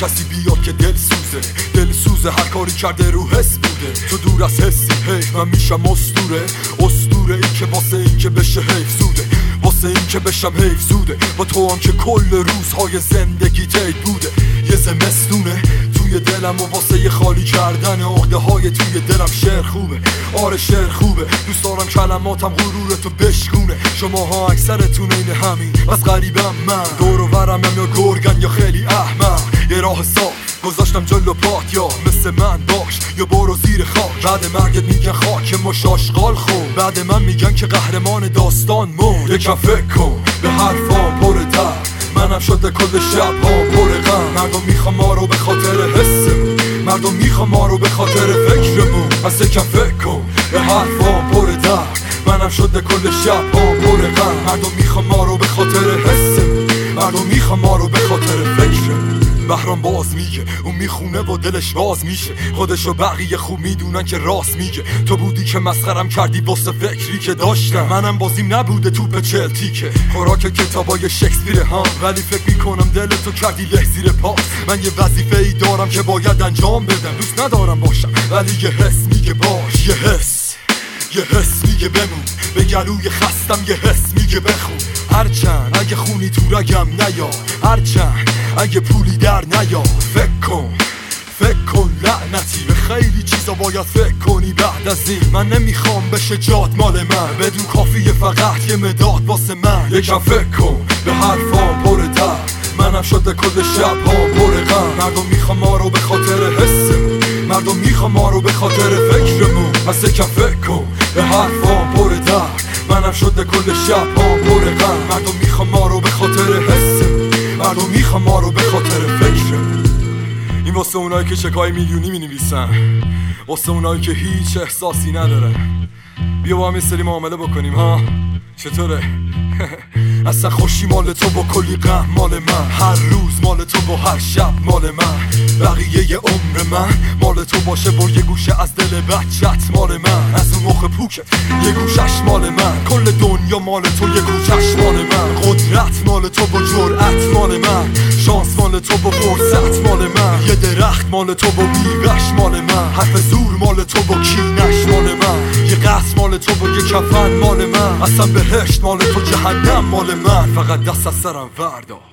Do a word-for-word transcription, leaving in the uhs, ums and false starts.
کسی بیاد که دل سوزه دل سوزه هر کاری کرده رو حس بوده تو دور از حسی حیف من میشم اسطوره اسطوره این که واسه این که بشه حیف زوده واسه این که بشم حیف زوده با تو هم که کل روزهای زندگی تید بوده یه زمستونه توی دلم و واسه یه خالی کردن عقده های توی دلم شعر خوبه آره شعر خوبه دوست دارم کلماتم غرورتو بشکونه شماها اکثرتون این همین بس غریبم من دور و برم یا گرگن یا خیلی احمق یه راه صاف گذاشتم جلو پات یا مثل من باش یا برو زیر خاک بعد مرگت میگن خاک مشاشقال خون بعد من میگن که قهرمان داستان مرد یکم فکر کن به حرفام پر درد منم شده کل شب ها پر غم مردم میخوام ما رو به خاطر حسمون مردم میخوام ما رو به خاطر فکرمون پس یکم فکر کن به حرفام پر درد منم شده کل شب ها پر غم مردم میخوام ما رو به خاطر حسمون مردم میخوام ما رو به خاطر فکرمون بهرام باز میگه اون میخونه و دلش باز میشه خودشو بقیه خوب میدونن که راست میگه تو بودی که مسخرم کردی واسه فکری که داشتم منم بازیم نبوده توپ چلتیکه خوراک کتابای شکسپیر ها ولی فکر میکنم دل تو کردی له زیر پاس من یه وظیفه ای دارم که باید انجام بدم دوست ندارم باشم ولی یه حس میگه باش یه حس یه حس میگه بمون به گلوی خستم یه حس میگه بخون هرچند اگه خونی تو رگم نیا هرچند اگه پولی در نیا فکر کن فکر کن لعنتی به خیلی چیزا باید فکر کنی بعد از این من نمیخوام بشه جات مال من بدون کافیه فقط یه مداد واسه من یکم فکر کن به حرفام پر درد منم شده کل شب ها پر غم مردم میخوام ما رو به خاطر حسمون مردم میخوام ما رو به خاطر فکرمون پس یکم فکر کن به حرفام پر درد منم شده کل شب ها پر غم مردم میخوام ما رو به خاطر حسمون مردم میخوام ما رو به خاطر فکرمون این واسه اونایی که چکای میلیونی مینویسن واسه اونایی که هیچ احساسی ندارن بیا با هم یه سری معامله بکنیم ها چطوره؟ اصلا خوشی مال تو با کلی غم مال من هر روز مال تو با هر شب مال من بقیه ی عمر من مال تو باشه با یه گوشه از دل بچت مال من از اون مخ پوکت یه گوشش مال من کل دنیا مال تو یه گوشش مال من قدرت مال تو با جرأت مال من شانس مال تو با فرصت مال من یه درخت مال تو با میوه‌ش مال من حرف زور مال تو با کینش مال من یه قصر مال تو با یه کفن مال من اصلا بهشت مال تو جهنم مال من فقط دست از سرم وردار